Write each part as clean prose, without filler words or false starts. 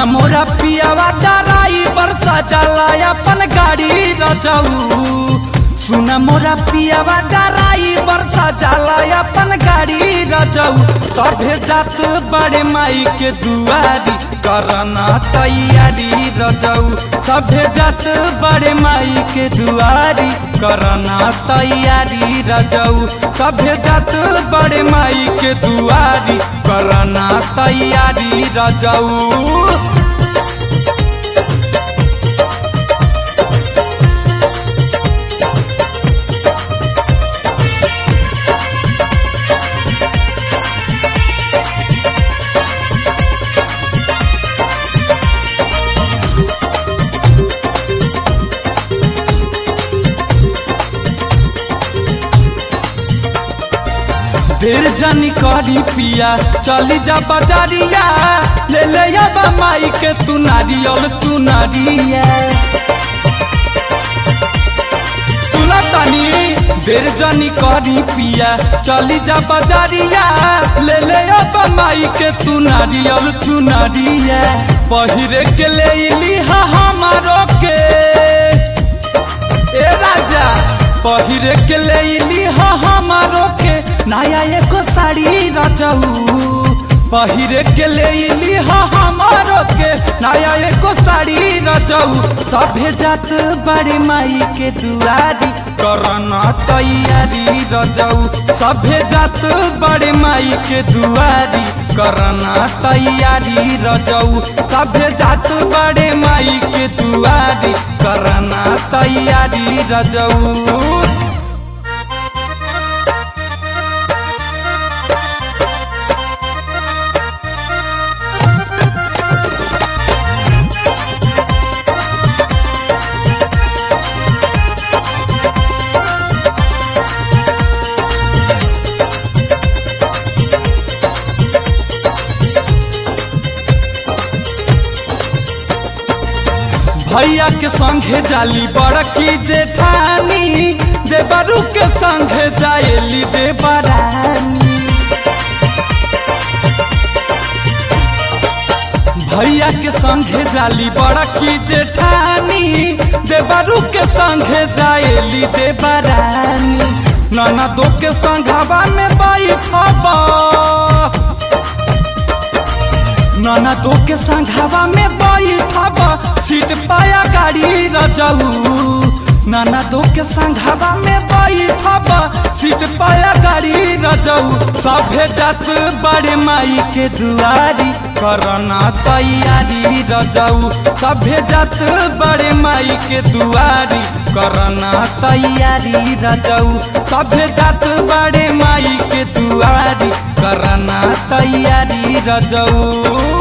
सुना मोरा पियावा ड्राइवर सजाला अपन गाड़ी रजऊ। सुना मोरा पियावा ड्राइवर सजाला अपन गाड़ी रजऊ। सभे जात बड़े माई के दुआरी करना तैयारी रजऊ। सभे जात बड़े माई के दुआरी करना तैयारी रजऊ। सभे जात बड़े माई के दुआरी करना तैयारी रजऊ। देर जानी करी पिया चली जा बजारिया ले ले बा माई के तू नारियल तू नारिया। सुना तानी देर जानी करी पिया चली जा बजारिया ले ले बा माई के तू नारियल तू नारिया। पहिरे के ले ली हमारो के ए राजा पहिरे के ले ली हमारो के नया एको साड़ी रजऊ। पहिरे के ले ली हमारो के नया एको साड़ी रजऊ। सभे जात बड़े माई के दुआरी करना तैयारी रजऊ। सभे जात बड़े माई के दुआरी करना तैयारी रजऊ। सभे जात बड़े माई के दुआरी करना तैयारी रजऊ। भैया के संगे जाली बड़की जेठानी देवरू के संगे जाएली देवरानी। भैया के संगे जाली बड़की जेठानी देवरू के संगे जाएली देवरानी। ननदो के संघवा में बैठबा ननदो के संघवा में बैठबा सीट पाया गाड़ी रजऊ। ननदो के संघवा में बैठबा सीट पाया गाड़ी रजऊ। सभे जात बड़े माई के दुआरी करना तैयारी रजऊ। सभे जात बड़े माई के दुआरी करना तैयारी रजऊ। सभे जात बड़े माई के दुआरी करना तैयारी रजऊ।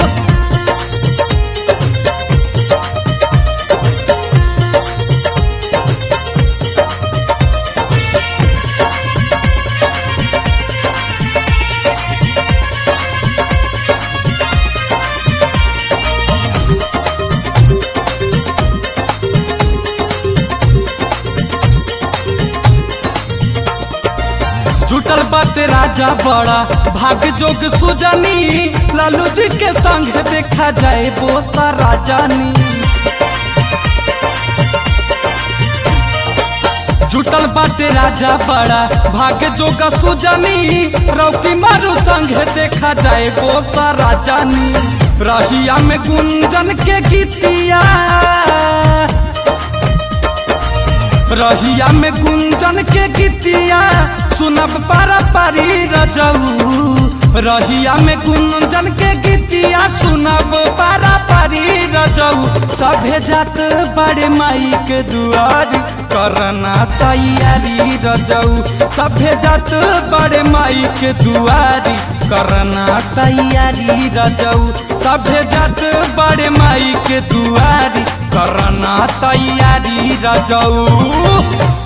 जुटल बाटे राजा बड़ा भाग जोग सुजनी। लालू जी के संग देखा जाए बोसा राजानी। जुटल बाटे राजा बड़ा भाग जोग सुजनी। रौकी मारू संग देखा जाए बोसा राजानी। रहिया में गुंजन के गीतिया रहिया में गुंजन के गीतिया सुनब पारा पारी रजऊ। रहिया में गुंजन के गीतिया सुनब पारा पारी रजऊ। सभे जात बड़े माई के दुआरी करना तैयारी रजऊ। सभे जात बड़े माई के दुआरी करना तैयारी रजऊ। सभे जात बड़े माई के दुआरी करना तैयारी रजऊ।